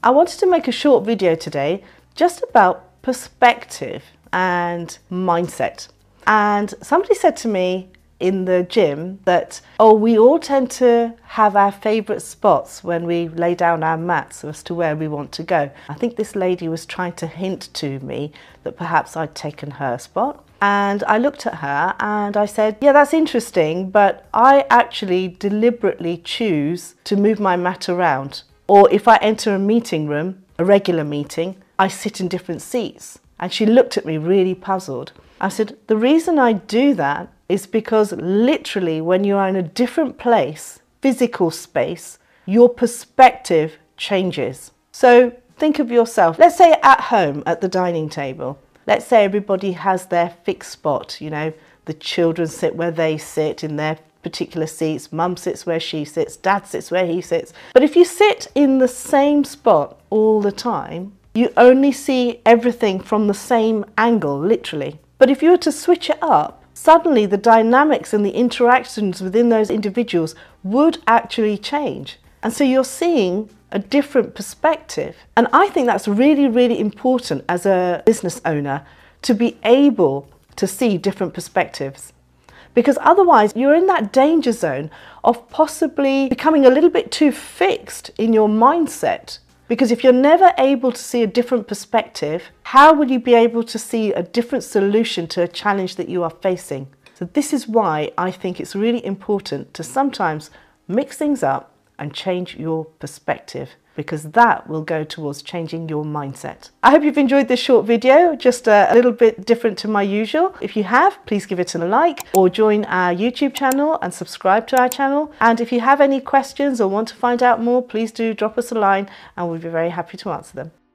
I wanted to make a short video today just about perspective and mindset. And somebody said to me in the gym that, oh, we all tend to have our favourite spots when we lay down our mats as to where we want to go. I think this lady was trying to hint to me that perhaps I'd taken her spot. And I looked at her and I said, yeah, that's interesting, but I actually deliberately choose to move my mat around. Or if I enter a meeting room, a regular meeting, I sit in different seats. And she looked at me really puzzled. I said, the reason I do that is because literally when you are in a different place, physical space, your perspective changes. So think of yourself, let's say at home at the dining table. Let's say everybody has their fixed spot, you know, the children sit where they sit in their particular seats, mum sits where she sits, dad sits where he sits. But if you sit in the same spot all the time, you only see everything from the same angle, literally. But if you were to switch it up, suddenly the dynamics and the interactions within those individuals would actually change. And so you're seeing a different perspective. And I think that's really, really important as a business owner to be able to see different perspectives. Because otherwise you're in that danger zone of possibly becoming a little bit too fixed in your mindset. Because if you're never able to see a different perspective, how will you be able to see a different solution to a challenge that you are facing? So this is why I think it's really important to sometimes mix things up and change your perspective, because that will go towards changing your mindset. I hope you've enjoyed this short video, just a little bit different to my usual. If you have, please give it a like or join our YouTube channel and subscribe to our channel. And if you have any questions or want to find out more, please do drop us a line and we'll be very happy to answer them.